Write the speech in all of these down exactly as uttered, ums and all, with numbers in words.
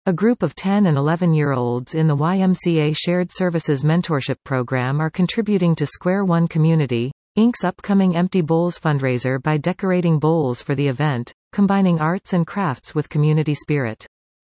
A group of ten and eleven-year-olds in the Y M C A Shared Services Mentorship Program are contributing to Square One Community, Incorporated's upcoming Empty Bowls fundraiser by decorating bowls for the event, combining arts and crafts with community spirit.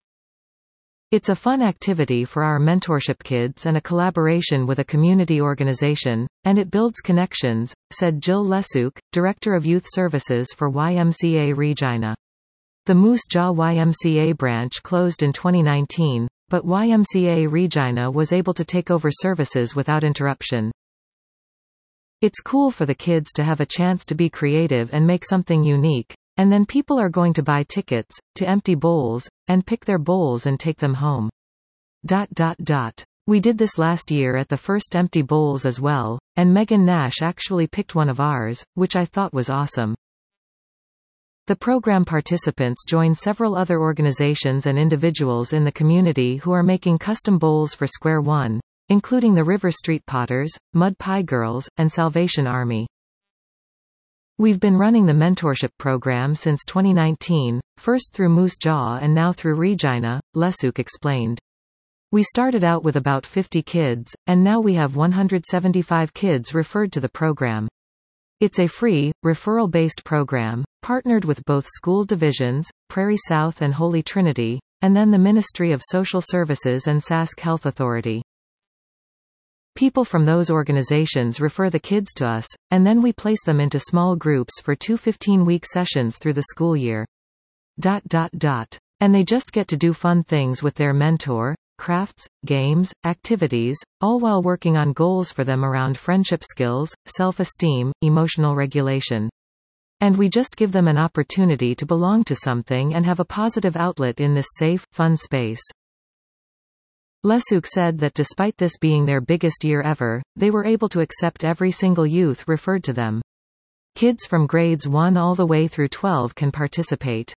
It's a fun activity for our mentorship kids and a collaboration with a community organization, and it builds connections, said Jill Lesuk, Director of Youth Services for Y M C A Regina. The Moose Jaw Y M C A branch closed in twenty nineteen, but Y M C A Regina was able to take over services without interruption. It's cool for the kids to have a chance to be creative and make something unique, and then people are going to buy tickets to empty bowls and pick their bowls and take them home. Dot dot dot. We did this last year at the first Empty Bowls as well, and Megan Nash actually picked one of ours, which I thought was awesome. The program participants join several other organizations and individuals in the community who are making custom bowls for Square One, including the River Street Potters, Mud Pie Girls, and Salvation Army. We've been running the mentorship program since twenty nineteen, first through Moose Jaw and now through Regina, Lesuk explained. We started out with about fifty kids, and now we have one hundred seventy-five kids referred to the program. It's a free, referral-based program, partnered with both school divisions, Prairie South and Holy Trinity, and then the Ministry of Social Services and Sask Health Authority. People from those organizations refer the kids to us, and then we place them into small groups for two fifteen-week sessions through the school year. Dot dot dot. And they just get to do fun things with their mentor, crafts, games, activities, all while working on goals for them around friendship skills, self-esteem, emotional regulation. And we just give them an opportunity to belong to something and have a positive outlet in this safe, fun space. Lesuk said that despite this being their biggest year ever, they were able to accept every single youth referred to them. Kids from grades one all the way through twelve can participate.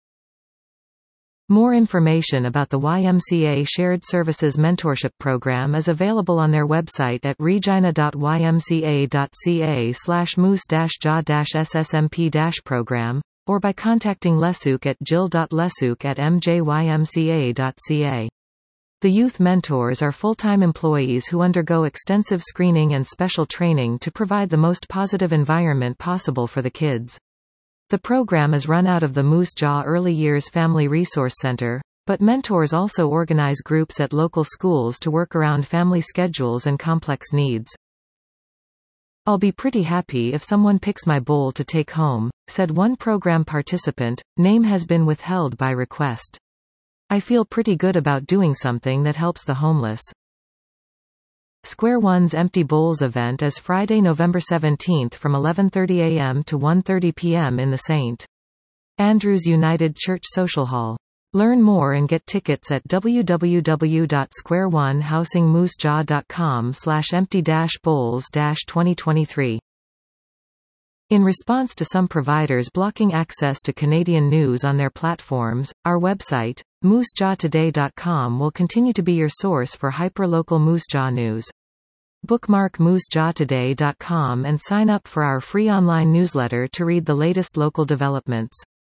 More information about the Y M C A Shared Services Mentorship Program is available on their website at regina dot y m c a dot c a slash moose dash jaw dash s s m p dash program, or by contacting Lesuk at jill dot lesuk at m j y m c a dot c a. The youth mentors are full-time employees who undergo extensive screening and special training to provide the most positive environment possible for the kids. The program is run out of the Moose Jaw Early Years Family Resource Center, but mentors also organize groups at local schools to work around family schedules and complex needs. I'll be pretty happy if someone picks my bowl to take home, said one program participant. Name has been withheld by request. I feel pretty good about doing something that helps the homeless. Square One's Empty Bowls event is Friday, November seventeenth from eleven thirty a m to one thirty p m in the Saint Andrews United Church Social Hall. Learn more and get tickets at w w w dot square one housing moose jaw dot com slash empty dash bowls dash twenty twenty-three. In response to some providers blocking access to Canadian news on their platforms, our website, moose jaw today dot com will continue to be your source for hyperlocal Moose Jaw news. Bookmark moose jaw today dot com and sign up for our free online newsletter to read the latest local developments.